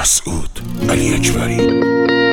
مسعود علی اکبری.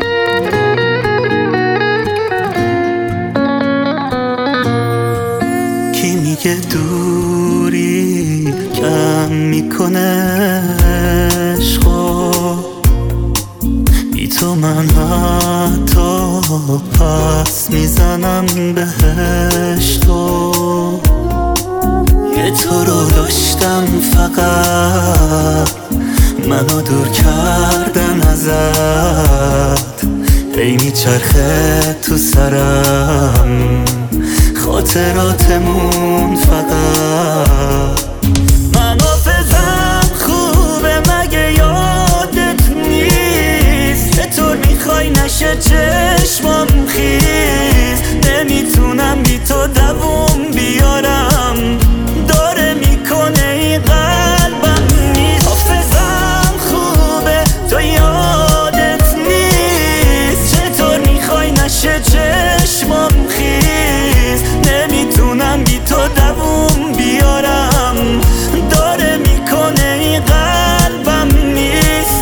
کی میگه دوری کم میکنه عشقو، بی تو من حتی پس میزنم بهشتو. یه تو رو داشتم فقط منو دور کردن ازت، ای میچرخه تو سرم خاطراتمون فقط. من حافظم خوبه مگه یادت نیست؟ چطور میخوای نشه چشمام خیز؟ نمیتونم بی تو دووم بیارم، داره میکنه این قلبم نیست. حافظم خوبه تو یادت نیست؟ چطور میخوای نشه چشمام خیز؟ نمیتونم بی تو دووم بیارم، داره میکنه این قلبم نیست.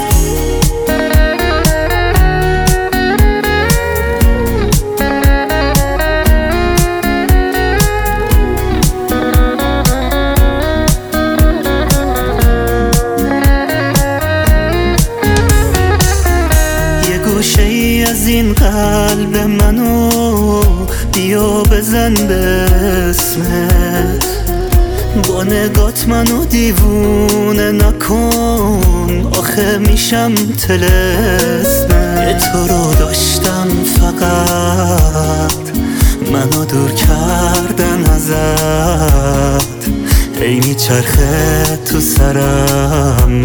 یه گوشه ای از این قلب منو بیا بزن به اسمت، با نگات منو دیوونه نکن، آخه میشم طلسمت. یه تو رو داشتم فقط منو دور کردن ازت، ای میچرخه تو سرم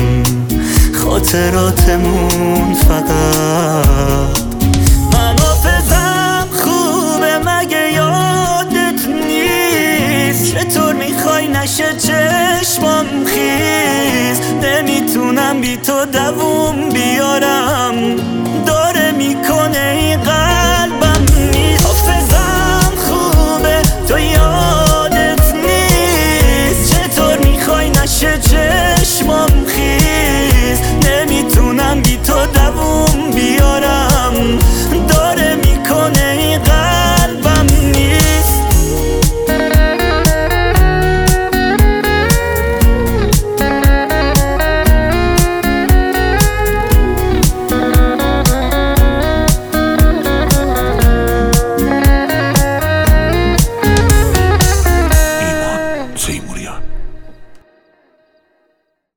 خاطراتمون فقط. من حافظم خوبه مگه یادت نیست؟ چطور میخوای نشه چشمام خیز؟ نمیتونم بی تو دووم بیارم،